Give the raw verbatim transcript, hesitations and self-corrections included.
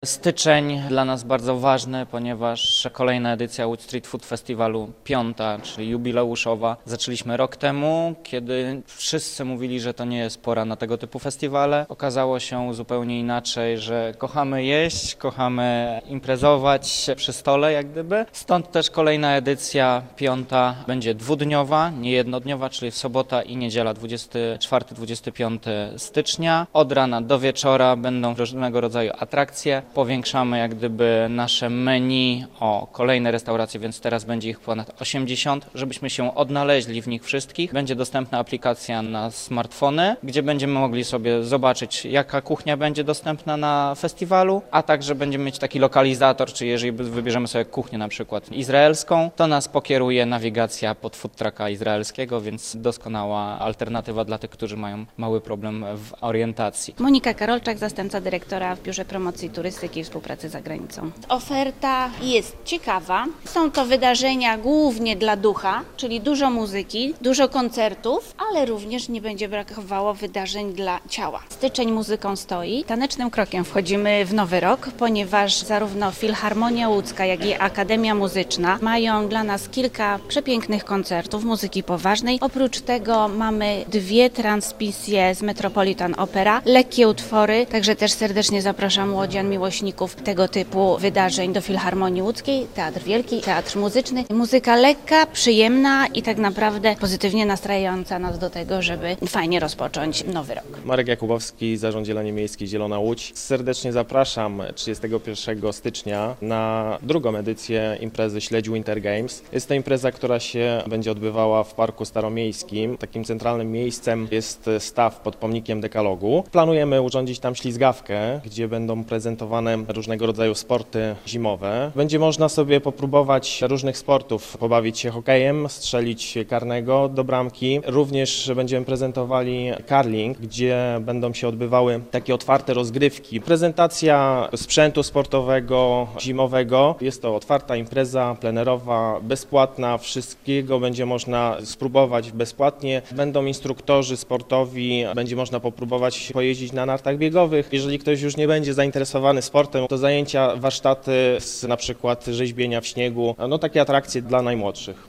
Styczeń dla nas bardzo ważny, ponieważ kolejna edycja Łódź Street Food Festiwalu, piąta, czyli jubileuszowa. Zaczęliśmy rok temu, kiedy wszyscy mówili, że to nie jest pora na tego typu festiwale. Okazało się zupełnie inaczej, że kochamy jeść, kochamy imprezować przy stole jak gdyby. Stąd też kolejna edycja, piąta, będzie dwudniowa, nie jednodniowa, czyli w sobota i niedziela dwudziestego czwartego do dwudziestego piątego stycznia. Od rana do wieczora będą różnego rodzaju atrakcje. Powiększamy jak gdyby nasze menu o kolejne restauracje, więc teraz będzie ich ponad osiemdziesiąt, żebyśmy się odnaleźli w nich wszystkich. Będzie dostępna aplikacja na smartfony, gdzie będziemy mogli sobie zobaczyć, jaka kuchnia będzie dostępna na festiwalu, a także będziemy mieć taki lokalizator, czyli jeżeli wybierzemy sobie kuchnię na przykład izraelską, to nas pokieruje nawigacja pod food trucka izraelskiego, więc doskonała alternatywa dla tych, którzy mają mały problem w orientacji. Monika Karolczak, zastępca dyrektora w Biurze Promocji Turystyki i Współpracy za Granicą. Oferta jest ciekawa. Są to wydarzenia głównie dla ducha, czyli dużo muzyki, dużo koncertów, ale również nie będzie brakowało wydarzeń dla ciała. Styczeń muzyką stoi. Tanecznym krokiem wchodzimy w nowy rok, ponieważ zarówno Filharmonia Łódzka, jak i Akademia Muzyczna mają dla nas kilka przepięknych koncertów muzyki poważnej. Oprócz tego mamy dwie transmisje z Metropolitan Opera, lekkie utwory, także też serdecznie zapraszam łodzian, miłośników tego typu wydarzeń do Filharmonii Łódzkiej, Teatr Wielki, Teatr Muzyczny. Muzyka lekka, przyjemna i tak naprawdę pozytywnie nastrajająca nas do tego, żeby fajnie rozpocząć nowy rok. Marek Jakubowski, Zarząd Zieleni Miejskiej Zielona Łódź. Serdecznie zapraszam trzydziestego pierwszego stycznia na drugą edycję imprezy Śledź Winter Games. Jest to impreza, która się będzie odbywała w Parku Staromiejskim. Takim centralnym miejscem jest staw pod pomnikiem Dekalogu. Planujemy urządzić tam ślizgawkę, gdzie będą prezentowane różnego rodzaju sporty zimowe. Będzie można sobie popróbować różnych sportów, pobawić się hokejem, strzelić karnego do bramki. Również będziemy prezentowali curling, gdzie będą się odbywały takie otwarte rozgrywki. Prezentacja sprzętu sportowego zimowego. Jest to otwarta impreza plenerowa, bezpłatna. Wszystkiego będzie można spróbować bezpłatnie. Będą instruktorzy sportowi, będzie można popróbować pojeździć na nartach biegowych. Jeżeli ktoś już nie będzie zainteresowany sportem, to zajęcia, warsztaty z na przykład rzeźbienia w śniegu, no takie atrakcje dla najmłodszych.